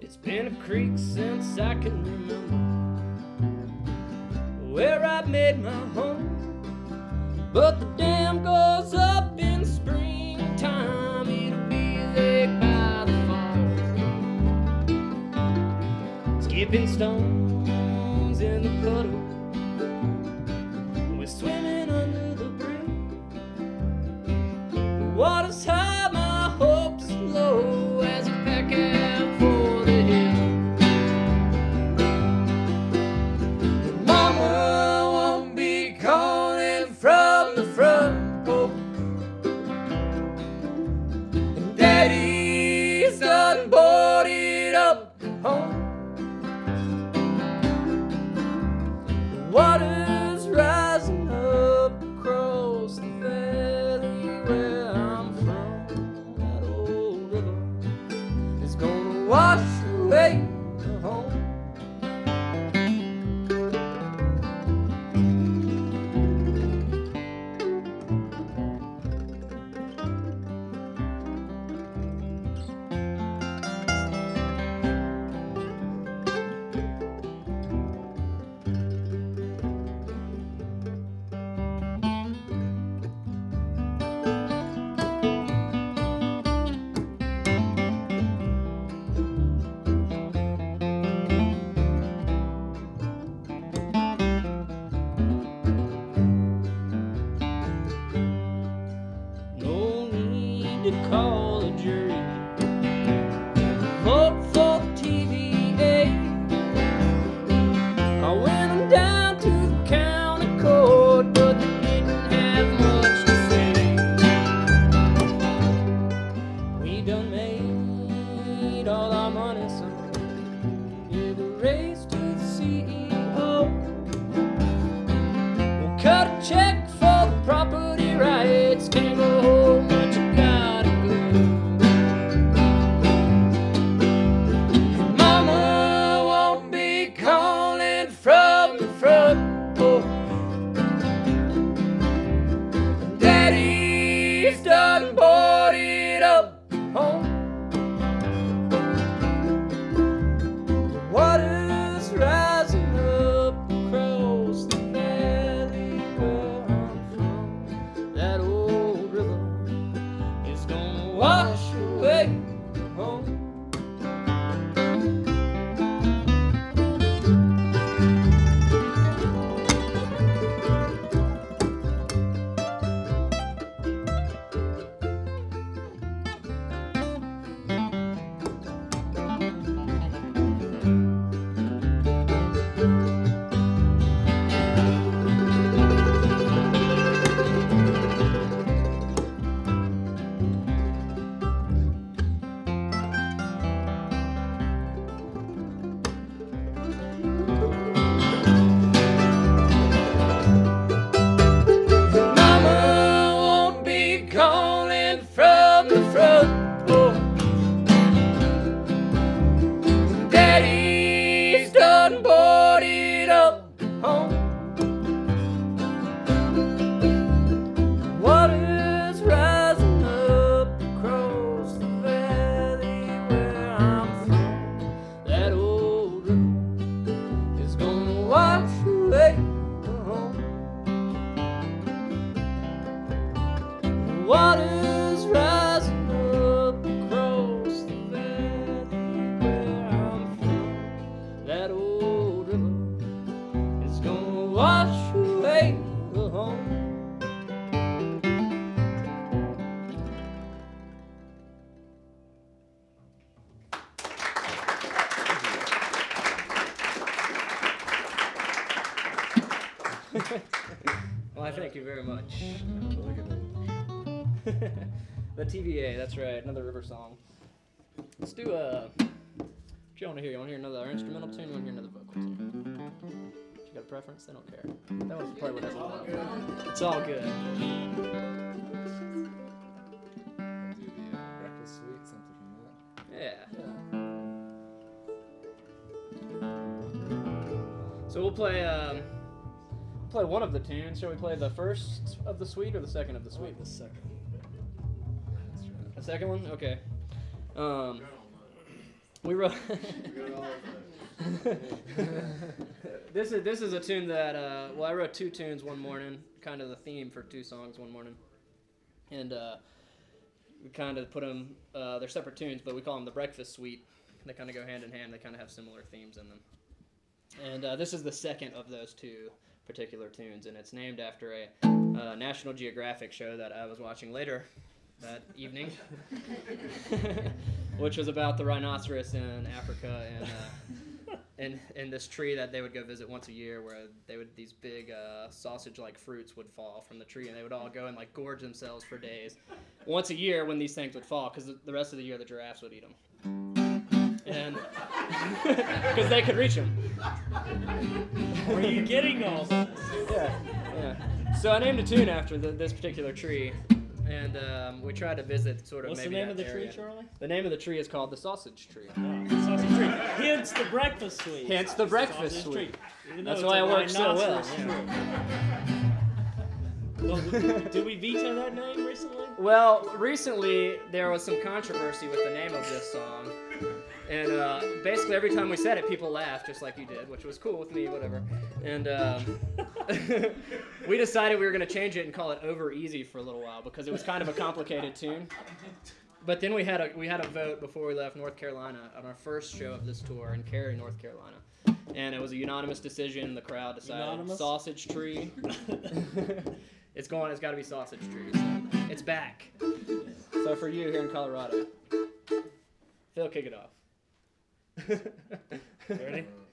It's been a creek since I can remember, where I made my home. But the dam goes up in springtime, it'll be there by the fall. Skipping stones in the puddle, we're swimming under the bridge. The water's high, my hopes low, as I pack out for the hill. Mama won't be calling from the front porch, and Daddy's done boarded up home. The water's rising up across the valley where I'm from. That old river is gonna wash away the home. No need to call a jury, vote for TVA. I went down to the county court, but they didn't have much to say. We done made all our money, son. Yeah, the race to the CEO. We'll cut a check for the property rights. Can't go home, but you gotta go. Mama won't be calling from the front porch, and Daddy's done boarded up home. The water's rising up across the valley where I'm from. That old river is gonna wash away the home. Mama won't be calling from the front porch, Daddy's done boarded up home. Water's rising up across the valley where I'm from. That old river is gonna wash away the home. Water's rising up across the valley where I'm from. That old river is gonna wash away the home. Well, I thank you very much. The TVA, that's right, another river song. Let's do what you want to hear? You want to hear another instrumental tune? You want to hear another vocal tune? You got a preference? I don't care. That one's probably what doesn't work. It's all good. I'll do the Reckless Sweet, something from that. Yeah. So we'll play one of the tunes. Shall we play the first of the suite or the second of the suite? The second. The second one? Okay. We wrote. This is a tune that I wrote 2 tunes one morning, kind of the theme for 2 songs one morning, and we kind of put them. They're separate tunes, but we call them the Breakfast Suite. They kind of go hand in hand. They kind of have similar themes in them. And this is the second of those 2 particular tunes, and it's named after a National Geographic show that I was watching later that evening, which was about the rhinoceros in Africa and this tree that they would go visit once a year, where these big sausage-like fruits would fall from the tree, and they would all go and like gorge themselves for days. Once a year, when these things would fall, because the rest of the year the giraffes would eat them, and because they could reach them. Were you getting all this? Yeah. So I named a tune after this particular tree, and we tried to visit sort of. What's maybe the name of the area. tree, Charlie? The name of the tree is called the Sausage Tree. Oh, the sausage tree. Hence the breakfast suite. Hence the breakfast Sausage suite. Tree. That's why it works so well. Well, did we veto that name recently? Well, recently there was some controversy with the name of this song. And basically every time we said it, people laughed, just like you did, which was cool with me, whatever. And we decided we were going to change it and call it Over Easy for a little while, because it was kind of a complicated tune. But then we had a vote before we left North Carolina on our first show of this tour in Cary, North Carolina. And it was a unanimous decision. The crowd decided Unanimous? Sausage Tree. It's got to be Sausage Tree. So it's back. So for you here in Colorado, Phil, kick it off. Ready?